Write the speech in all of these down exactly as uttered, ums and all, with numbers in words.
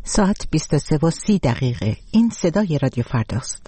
ساعت بیست و سه و سی دقیقه. این صدای رادیو فرداست.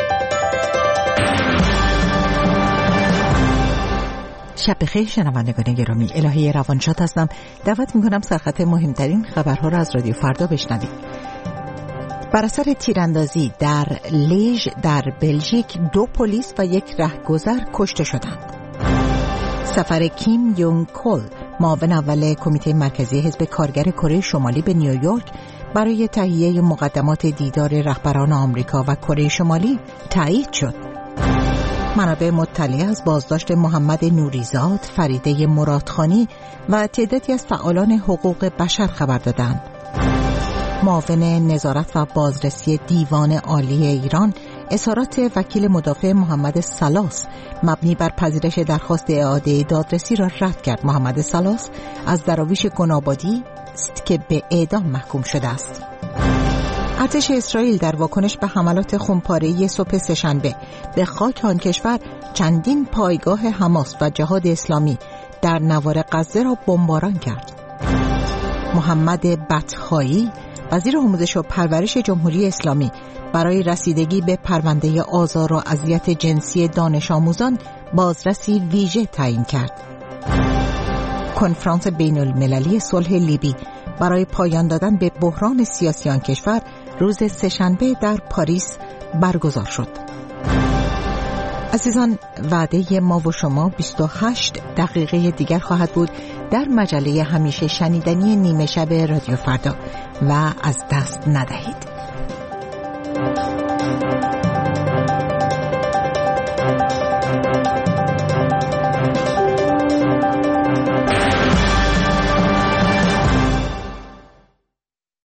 شب بخیر شنوندگان گرامی، الهی روانشاد هستم. دعوت میکنم سرخط مهمترین خبرها را از رادیو فردا بشنوید. بر اثر تیراندازی در لیژ در بلژیک دو پلیس و یک رهگذر کشته شدند. سفر کیم یونگ کل، معاون اول کمیته مرکزی حزب کارگر کره شمالی به نیویورک برای تهیه مقدمات دیدار رهبران آمریکا و کره شمالی تایید شد. منابع مطلع از بازداشت محمد نوریزاد، فریده مرادخانی و تعدادی از فعالان حقوق بشر خبر دادند. معاون نظارت و بازرسی دیوان عالی ایران اظهارات وکیل مدافع محمد سلاس مبنی بر پذیرش درخواست اعاده دادرسی را رد کرد. محمد سلاس از دراویش گنابادی است که به اعدام محکوم شده است. ارتش اسرائیل در واکنش به حملات خونپاره‌ای صبح سه‌شنبه به خاک آن کشور چندین پایگاه حماس و جهاد اسلامی در نوار غزه را بمباران کرد. محمد بطحایی، وزیر آموزش و پرورش جمهوری اسلامی، برای رسیدگی به پرونده آزار و اذیت جنسی دانش آموزان بازرسی ویژه تعیین کرد. کنفرانس بین المللی صلح لیبی برای پایان دادن به بحران سیاسی آن کشور روز سه‌شنبه در پاریس برگزار شد. عزیزان، وعده ما و شما بیست و هشت دقیقه دیگر خواهد بود در مجله همیشه شنیدنی نیمه شب رادیو فردا و از دست ندهید.